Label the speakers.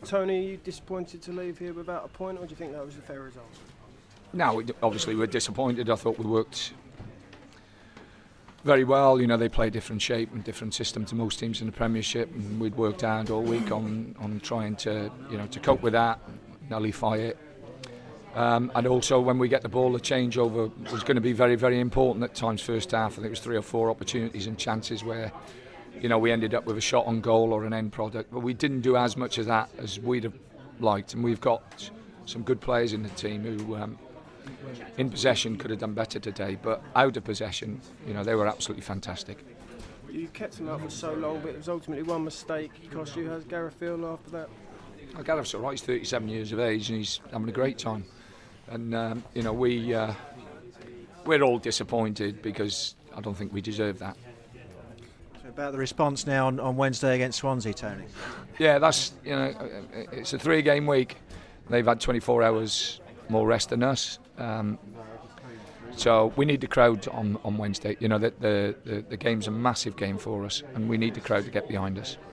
Speaker 1: Tony, are you disappointed to leave here without a point, or do you think that was a fair result?
Speaker 2: No, obviously we're disappointed. I thought we worked very well. You know, they play different shape and different system to most teams in the Premiership, and we'd worked hard all week on trying to, to cope with that, nullify it. And also when we get the ball, the changeover was going to be very, very important at times. First half, I think it was 3 or 4 opportunities and chances where, we ended up with a shot on goal or an end product, but we didn't do as much of that as we'd have liked. And we've got some good players in the team who, in possession, could have done better today, but out of possession, they were absolutely fantastic.
Speaker 1: You kept him up for so long, but it was ultimately one mistake cost you. How's Gareth feel after that?
Speaker 2: Well, Gareth's all right. He's 37 years of age and he's having a great time. And we're all disappointed because I don't think we deserve that.
Speaker 3: So about the response now on Wednesday against Swansea, Tony.
Speaker 2: Yeah, that's it's a 3-game week. They've had 24 hours more rest than us. So we need the crowd on Wednesday. The game's a massive game for us, and we need the crowd to get behind us.